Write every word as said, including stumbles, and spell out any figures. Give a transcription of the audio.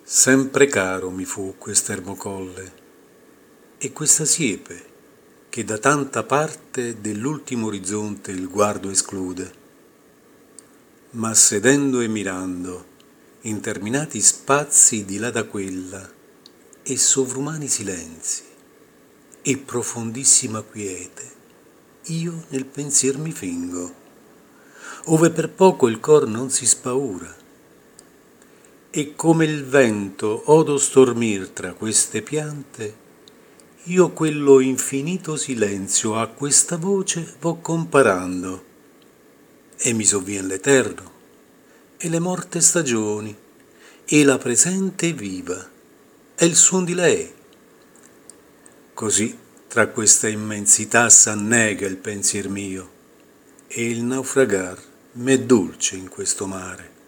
Sempre caro mi fu quest'ermo colle e questa siepe che da tanta parte dell'ultimo orizzonte il guardo esclude. Ma sedendo e mirando interminati spazi di là da quella e sovrumani silenzi e profondissima quiete, io nel pensier mi fingo, ove per poco il cor non si spaura. E come il vento odo stormir tra queste piante, io quello infinito silenzio a questa voce vo comparando, e mi sovvien l'eterno, e le morte stagioni, e la presente viva, e il suon di lei. Così tra questa immensità s'annega il pensier mio, e il naufragar m'è dolce in questo mare.